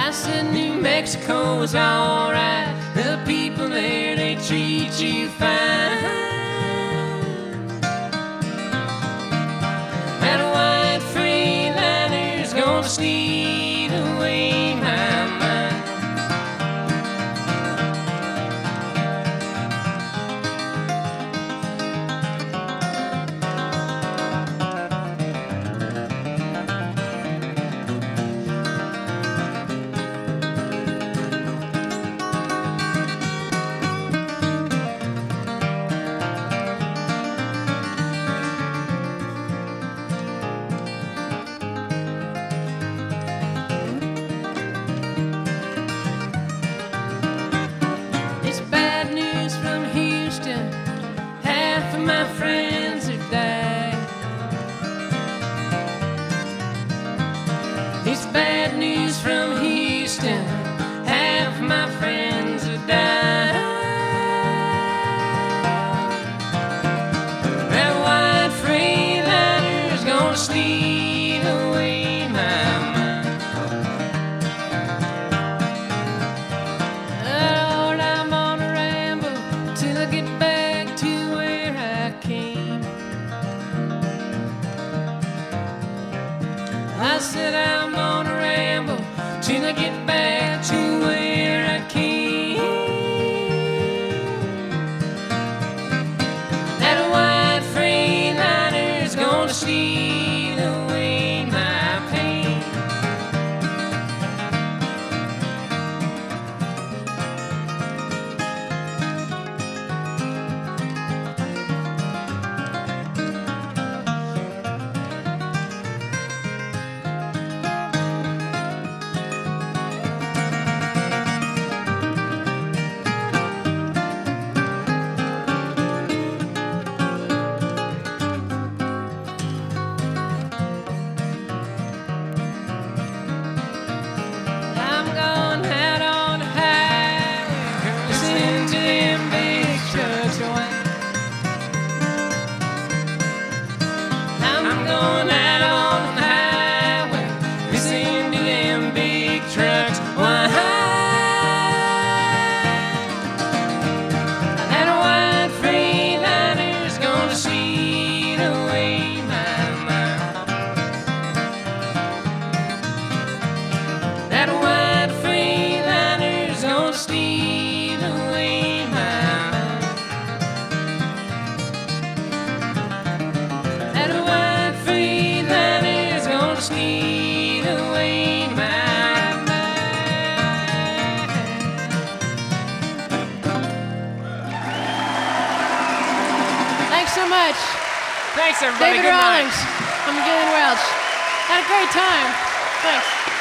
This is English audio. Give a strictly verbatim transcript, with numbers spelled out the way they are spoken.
I said New Mexico was alright. The people there, they treat you fine. That white Freeliner's gonna steal away my mind. My friends are dead. It's bad news from Houston. Half my friends are dead. That white Freeliner's gonna steal away my mind. Lord, I'm on a ramble till I get back to where I came. I said I'm on a ramble till I get back to where I came. That white Freeliner's gonna steal away my pain. Steal away my mind. Thanks so much. Thanks, everybody. David Good night. Rawlings. I'm Gillian Welch. Had a great time. Thanks.